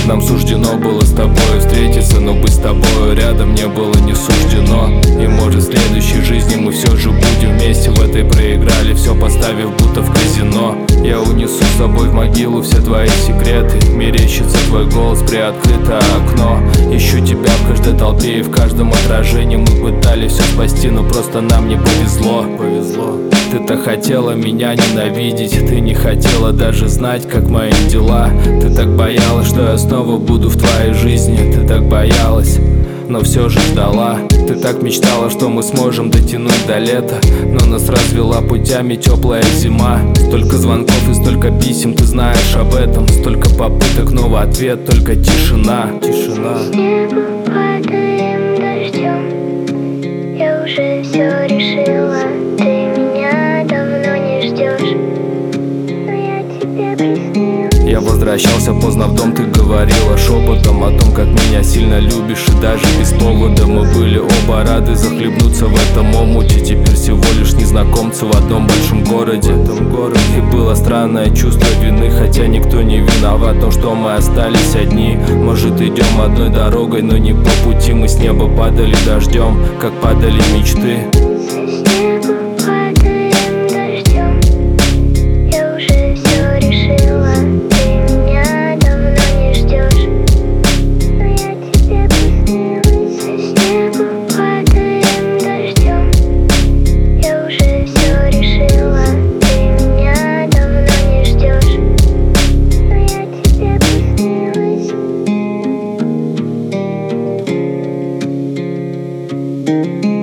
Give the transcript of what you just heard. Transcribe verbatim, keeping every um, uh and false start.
Нам суждено было с тобой встретиться, но быть с тобой рядом не было не суждено. И может в следующей жизни мы все же будем вместе. В этой проиграли все, поставив будто в казино. Я унесу с собой в могилу все твои секреты. Мерещится твой голос, приоткрыто окно. Ищу тебя в каждой толпе и в каждом отражении. Мы пытались все спасти, но просто нам не повезло. Повезло. Ты-то хотела меня ненавидеть, ты не хотела даже знать, как мои дела. Ты так боялась, что я снова буду в твоей жизни. Ты так боялась, но все же ждала. Ты так мечтала, что мы сможем дотянуть до лета, но нас развела путями теплая зима. Столько звонков и столько писем, ты знаешь об этом. Столько попыток, но в ответ только тишина. Тишина. С неба падаем дождем. Я уже все решила. Ты меня давно не ждешь, но я тебе приснилась. Я возвращался поздно в дом, ты говорила шепотом о том, как меня сильно любишь. И даже без повода мы были оба рады захлебнуться в этом омуте. Теперь всего лишь незнакомцы в одном большом городе. В этом городе. И было странное чувство вины, хотя никто не виноват в том, что мы остались одни. Может, идем одной дорогой, но не по пути. Мы с неба падали дождем, как падали мечты. Thank you.